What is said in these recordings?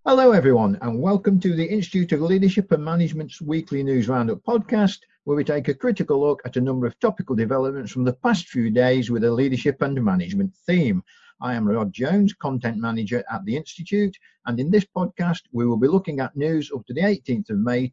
Hello, everyone, and welcome to the Institute of Leadership and Management's weekly news roundup podcast, where we take a critical look at a number of topical developments from the past few days with a leadership and management theme. I am Rod Jones, Content Manager at the Institute, and in this podcast, we will be looking at news up to the 18th of May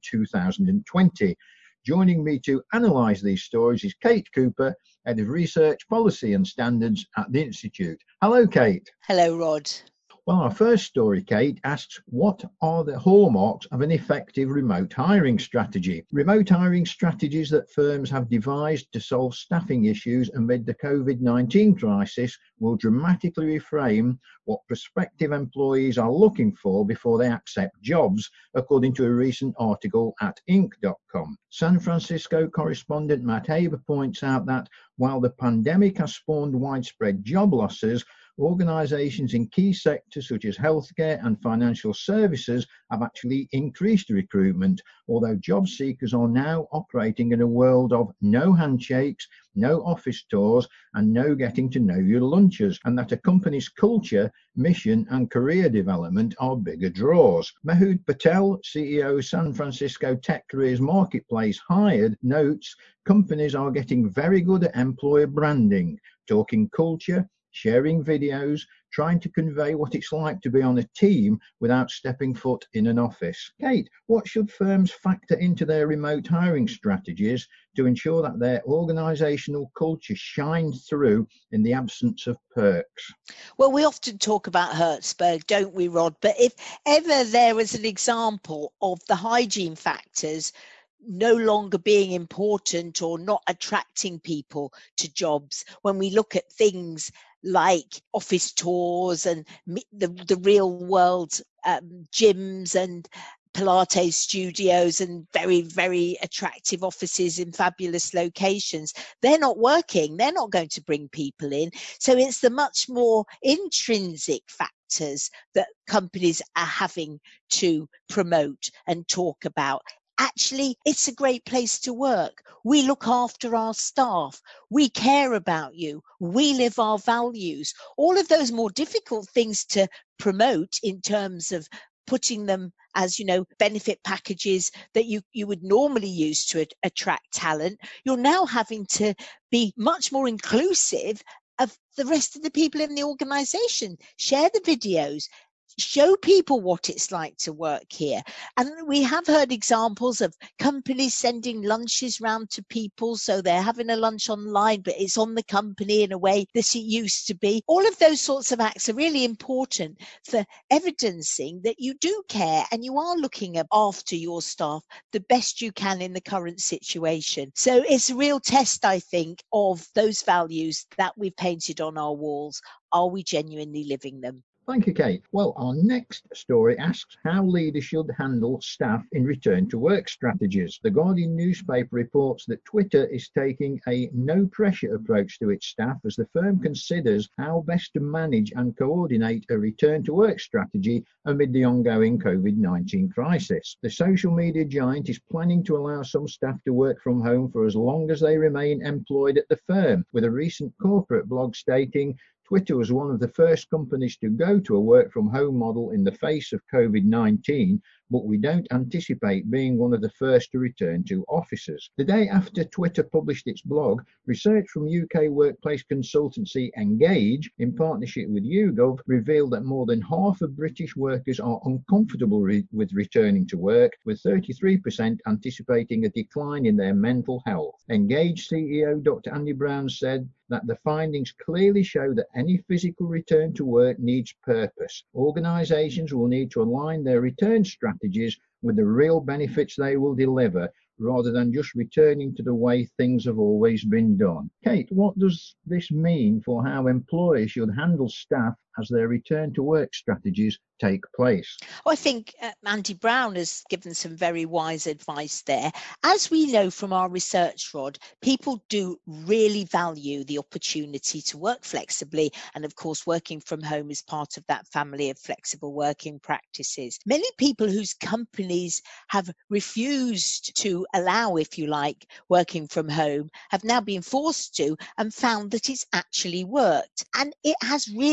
2020. Joining me to analyse these stories is Kate Cooper, Head of Research, Policy and Standards at the Institute. Hello, Kate. Hello, Rod. Well, our first story, Kate, asks, what are the hallmarks of an effective remote hiring strategy? Remote hiring strategies that firms have devised to solve staffing issues amid the COVID-19 crisis will dramatically reframe what prospective employees are looking for before they accept jobs, according to a recent article at Inc.com. San Francisco correspondent Matt Haber points out that while the pandemic has spawned widespread job losses, organisations in key sectors such as healthcare and financial services have actually increased recruitment, although job seekers are now operating in a world of no handshakes, no office tours, and no getting to know your lunches, and that a company's culture, mission, and career development are bigger draws. Mahood Patel, CEO of San Francisco Tech Careers Marketplace Hired, notes companies are getting very good at employer branding, talking culture, sharing videos, trying to convey what it's like to be on a team without stepping foot in an office. Kate, what should firms factor into their remote hiring strategies to ensure that their organisational culture shines through in the absence of perks? Well, we often talk about Hertzberg, don't we, Rod? But if ever there was an example of the hygiene factors no longer being important or not attracting people to jobs, when we look at things like office tours and the real world gyms and Pilates studios and very, very attractive offices in fabulous locations, they're not working. They're not going to bring people in. So it's the much more intrinsic factors that companies are having to promote and talk about. Actually, it's a great place to work. We look after our staff. We care about you. We live our values. All of those more difficult things to promote in terms of putting them as, benefit packages that you would normally use to attract talent, you're now having to be much more inclusive of the rest of the people in the organization. Share the videos. Show people what it's like to work here. And we have heard examples of companies sending lunches round to people, so they're having a lunch online, but it's on the company in a way that it used to be. All of those sorts of acts are really important for evidencing that you do care and you are looking after your staff the best you can in the current situation. So it's a real test, I think, of those values that we've painted on our walls. Are we genuinely living them? Thank you, Kate. Well, our next story asks how leaders should handle staff in return to work strategies. The Guardian newspaper reports that Twitter is taking a no-pressure approach to its staff as the firm considers how best to manage and coordinate a return to work strategy amid the ongoing COVID-19 crisis. The social media giant is planning to allow some staff to work from home for as long as they remain employed at the firm, with a recent corporate blog stating, Twitter was one of the first companies to go to a work-from-home model in the face of COVID-19, but we don't anticipate being one of the first to return to offices. The day after Twitter published its blog, research from UK workplace consultancy Engage, in partnership with YouGov, revealed that more than half of British workers are uncomfortable with returning to work, with 33% anticipating a decline in their mental health. Engage CEO Dr. Andy Brown said that the findings clearly show that any physical return to work needs purpose. Organisations will need to align their return strategies with the real benefits they will deliver, rather than just returning to the way things have always been done. Kate, what does this mean for how employers should handle staff as their return to work strategies take place? Well, I think Andy Brown has given some very wise advice there. As we know from our research, Rod, people do really value the opportunity to work flexibly. And of course, working from home is part of that family of flexible working practices. Many people whose companies have refused to allow, if you like, working from home have now been forced to and found that it's actually worked. And it has really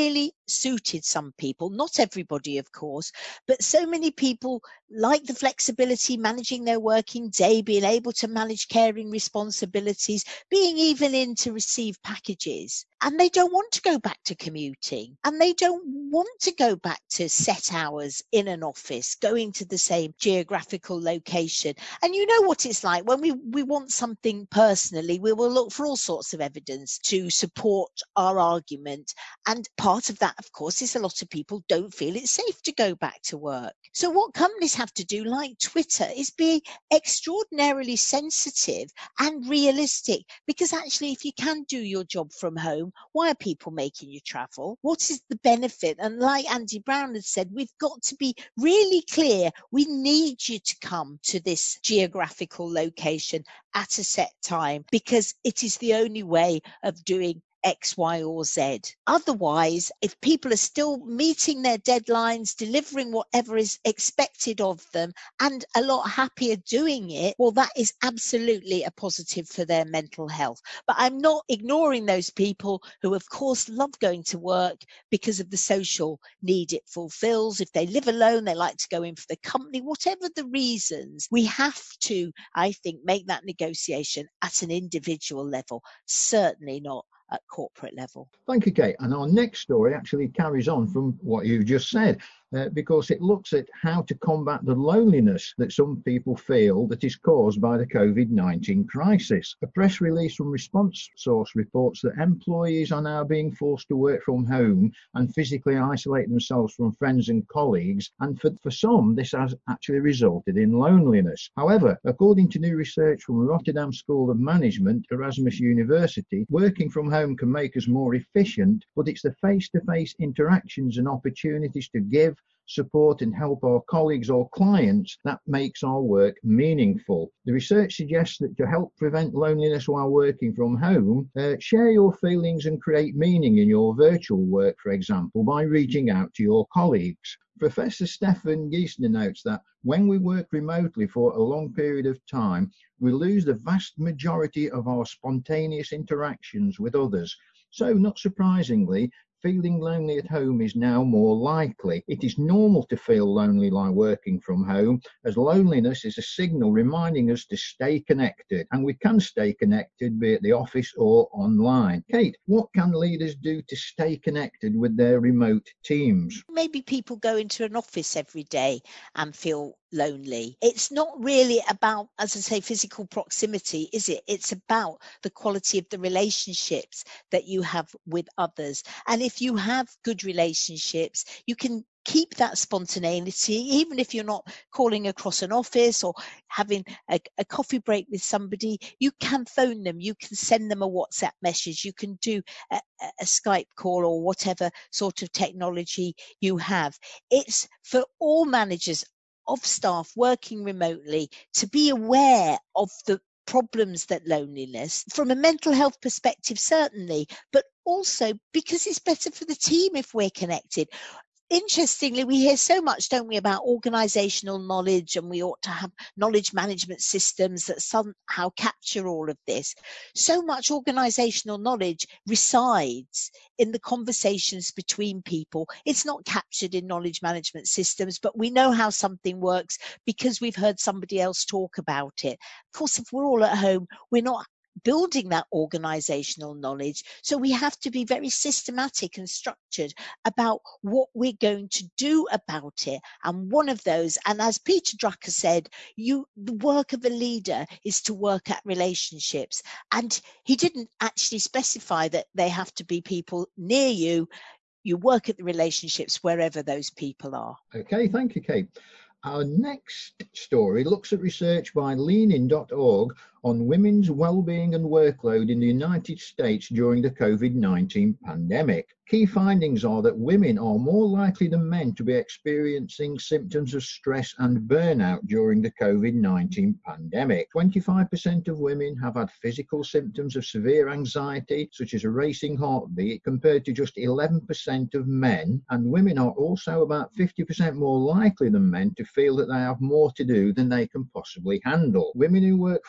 suited some people, not everybody, of course, but so many people like the flexibility, managing their working day, being able to manage caring responsibilities, being even in to receive packages. And they don't want to go back to commuting, and they don't want to go back to set hours in an office, going to the same geographical location. And you know what it's like when we want something personally, we will look for all sorts of evidence to support our argument. And part of that, of course, is a lot of people don't feel it's safe to go back to work. So what companies have to do, like Twitter, is be extraordinarily sensitive and realistic, because actually, if you can do your job from home, why are people making you travel? What is the benefit? And like Andy Brown had said, we've got to be really clear. We need you to come to this geographical location at a set time, because it is the only way of doing X, Y, or Z. Otherwise, if people are still meeting their deadlines, delivering whatever is expected of them, and a lot happier doing it, well, that is absolutely a positive for their mental health. But I'm not ignoring those people who, of course, love going to work because of the social need it fulfills. If they live alone, they like to go in for the company. Whatever the reasons, we have to, I think, make that negotiation at an individual level, certainly not at corporate level. Thank you, Kate. And our next story actually carries on from what you just said, because it looks at how to combat the loneliness that some people feel that is caused by the COVID-19 crisis. A press release from Response Source reports that employees are now being forced to work from home and physically isolate themselves from friends and colleagues, and for some, this has actually resulted in loneliness. However, according to new research from Rotterdam School of Management, Erasmus University, working from home can make us more efficient, but it's the face-to-face interactions and opportunities to give, support and help our colleagues or clients that makes our work meaningful. The research suggests that to help prevent loneliness while working from home, share your feelings and create meaning in your virtual work, for example, by reaching out to your colleagues. Professor Stefan Giesner notes that when we work remotely for a long period of time, we lose the vast majority of our spontaneous interactions with others. So, not surprisingly, feeling lonely at home is now more likely. It is normal to feel lonely while working from home, as loneliness is a signal reminding us to stay connected, and we can stay connected be it the office or online. Kate, what can leaders do to stay connected with their remote teams? Maybe people go into an office every day and feel lonely. It's not really about, as I say, physical proximity, is it? It's about the quality of the relationships that you have with others. And if you have good relationships, you can keep that spontaneity, even if you're not calling across an office or having a coffee break with somebody. You can phone them, you can send them a WhatsApp message, you can do a Skype call or whatever sort of technology you have. It's for all managers of staff working remotely to be aware of the problems that loneliness, from a mental health perspective, certainly, but also because it's better for the team if we're connected. Interestingly, we hear so much, don't we, about organizational knowledge, and we ought to have knowledge management systems that somehow capture all of this. So much organizational knowledge resides in the conversations between people. It's not captured in knowledge management systems, but we know how something works because we've heard somebody else talk about it. Of course, if we're all at home, we're not building that organizational knowledge. So we have to be very systematic and structured about what we're going to do about it. And one of those, and as Peter Drucker said, the work of a leader is to work at relationships. And he didn't actually specify that they have to be people near you. You work at the relationships wherever those people are. Okay, thank you, Kate. Our next story looks at research by Leanin.org on women's well-being and workload in the United States during the COVID-19 pandemic. Key findings are that women are more likely than men to be experiencing symptoms of stress and burnout during the COVID-19 pandemic. 25% of women have had physical symptoms of severe anxiety, such as a racing heartbeat, compared to just 11% of men. And women are also about 50% more likely than men to feel that they have more to do than they can possibly handle. Women who work full-time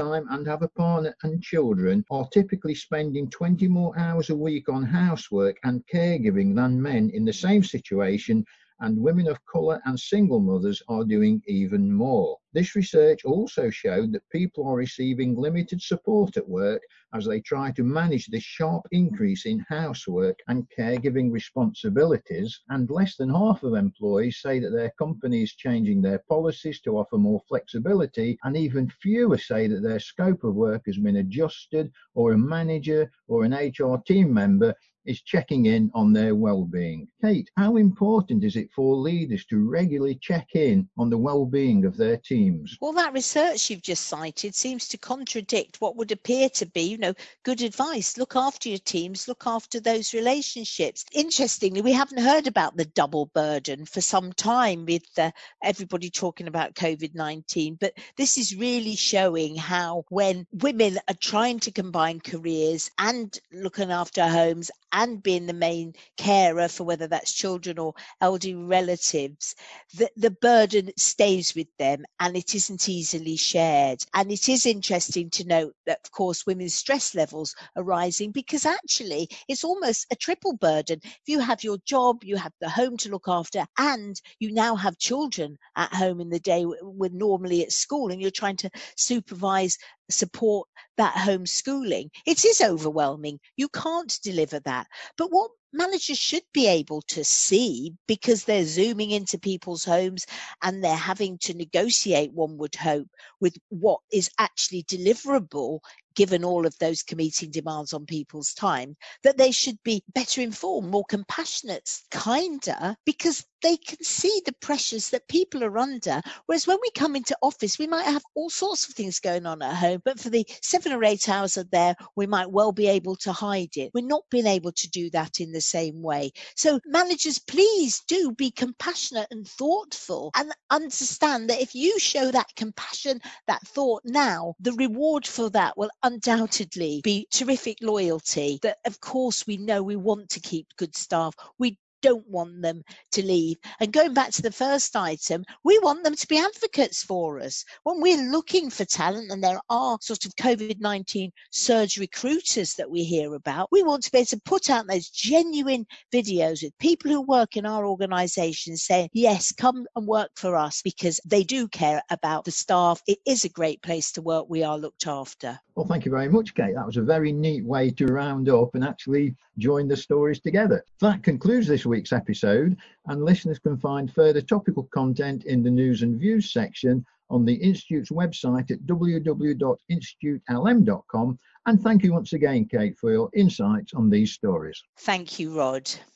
full-time and have a partner and children are typically spending 20 more hours a week on housework and caregiving than men in the same situation, and women of colour and single mothers are doing even more. This research also showed that people are receiving limited support at work as they try to manage this sharp increase in housework and caregiving responsibilities, and less than half of employees say that their company is changing their policies to offer more flexibility, and even fewer say that their scope of work has been adjusted or a manager or an HR team member is checking in on their well-being. Kate, how important is it for leaders to regularly check in on the well-being of their teams? Well, that research you've just cited seems to contradict what would appear to be, good advice. Look after your teams, look after those relationships. Interestingly, we haven't heard about the double burden for some time with everybody talking about COVID-19, but this is really showing how when women are trying to combine careers and looking after homes and being the main carer for whether that's children or elderly relatives, the burden stays with them and it isn't easily shared. And it is interesting to note that, of course, women's stress levels are rising because actually it's almost a triple burden. If you have your job, you have the home to look after, and you now have children at home in the day when normally at school, and you're trying to supervise, support that homeschooling, it is overwhelming. You can't deliver that. But what managers should be able to see, because they're zooming into people's homes and they're having to negotiate, one would hope, with what is actually deliverable given all of those competing demands on people's time, that they should be better informed, more compassionate, kinder, because they can see the pressures that people are under. Whereas when we come into office, we might have all sorts of things going on at home, but for the 7 or 8 hours are there, we might well be able to hide it. We're not being able to do that in the same way. So managers, please do be compassionate and thoughtful, and understand that if you show that compassion, that thought now, the reward for that will undoubtedly be terrific loyalty. That, of course, we know we want to keep good staff. We don't want them to leave. And going back to the first item, we want them to be advocates for us. When we're looking for talent, and there are sort of COVID-19 surge recruiters that we hear about, we want to be able to put out those genuine videos with people who work in our organisation saying, yes, come and work for us, because they do care about the staff. It is a great place to work. We are looked after. Well, thank you very much, Kate. That was a very neat way to round up and actually join the stories together. That concludes this week's episode, and listeners can find further topical content in the news and views section on the Institute's website at www.institutelm.com. And thank you once again, Kate, for your insights on these stories. Thank you, Rod.